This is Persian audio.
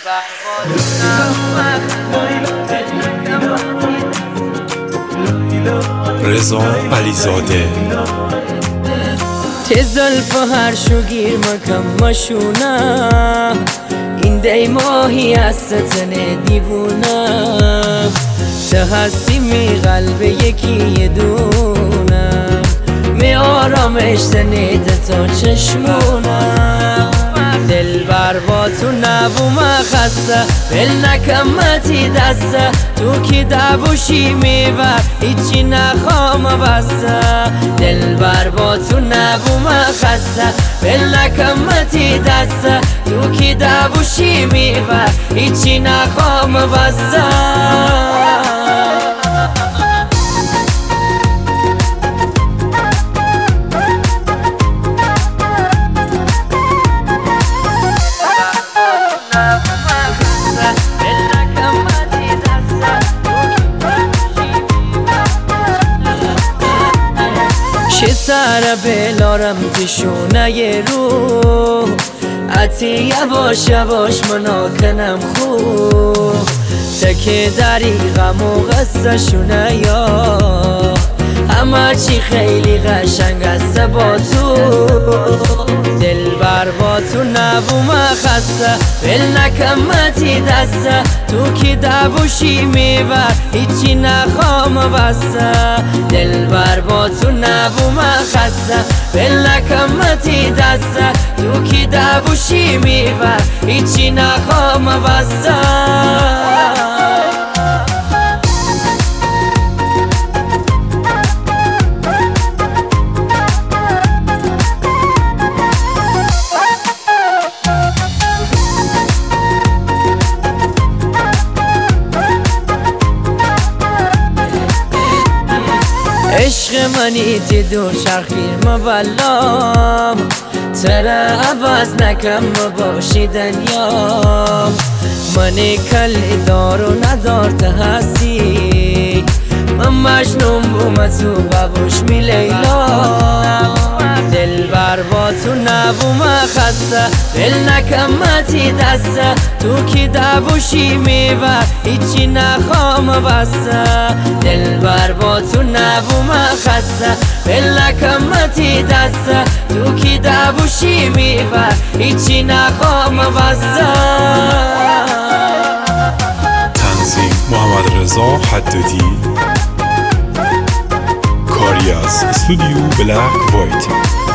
رضا علیزاده تزلف هر شو گیر مکم مشونم این دی ماهی از ستن دیوونم ته هستی می قلب یکی دونم می آرامش تنیده تا چشمونم دل بر با تو نبوم خسته بل نکمتی دسته تو کی دبوشی میبر هیچی نخوام بسته دل بر با تو نبوم خسته بل نکمتی دسته تو کی دبوشی میبر هیچی نخوام بسته چه سر بلارم تشونه رو عطی یواش یواش مناکنم خوب تکه دریغم و قصه شونه یا همه چی خیلی قشنگ است با تو دل بر با تو نبوم خسته بل نکمتی دسته تو کی دبوشی میبر هیچی نخوام بسته دل بر با تو نبوم خسته بل نکمتی دسته تو کی دبوشی میبر هیچی نخوام بسته عشق منی تی دو شرخیر مولام ترا عوض نکم باشی دنیا منی کلی دار و ندار ته هستی من مجنون بوم تو ببوش می لیلا دل بر با تو نبوم خسته دل نکمتی دسته تو کی دبوشی میبر هیچی نخوام بسته دل بر با تو نبوم خسته دل نکمتی دسته تو کی دبوشی میبر هیچی نخوام بسته تنظیم محمد رضا حدادی کاری از استودیو بلک وایت